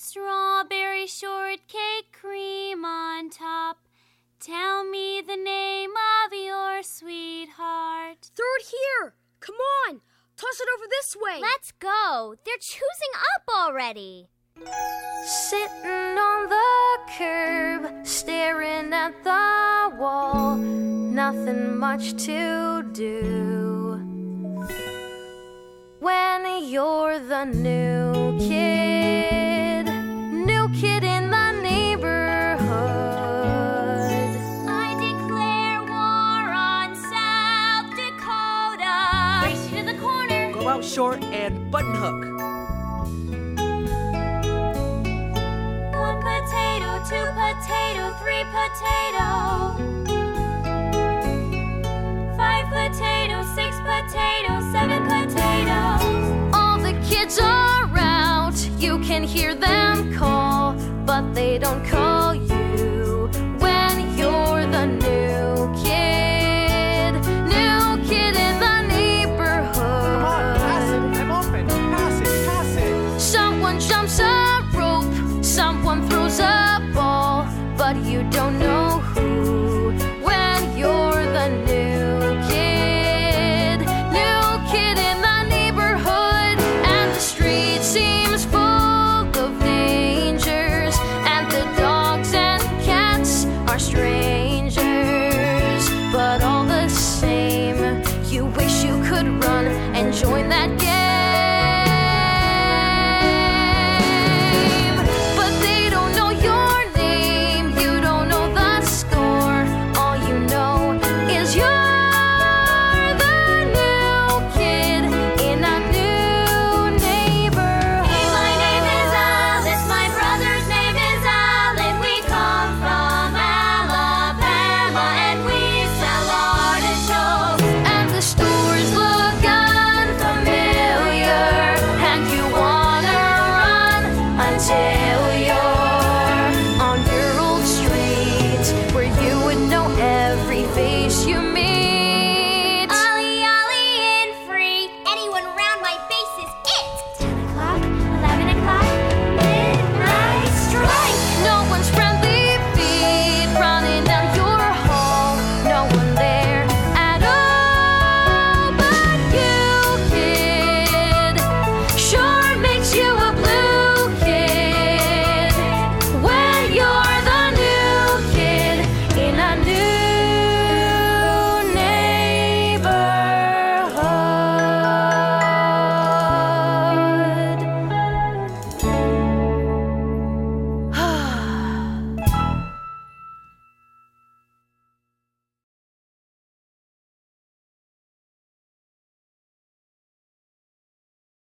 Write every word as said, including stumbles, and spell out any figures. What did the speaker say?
Strawberry shortcake, cream on top. Tell me the name of your sweetheart. Throw it here. Come on. Toss it over this way. Let's go. They're choosing up already. Sitting on the curb, staring at the wall. Nothing much to do. When you're the new kid, new kid in the neighborhood. I declare war on South Dakota. Race you to the corner. Go out short and button hook. One potato, two potato, three potato. Five potato, six potato, seven potatoes. All the kids are out, you can hear them call, but they don't call you when you're the new kid, new kid in the neighborhood. Come on, pass it. I'm open. Pass it, pass it. Someone jumps a rope, someone throws a ball, but you don't know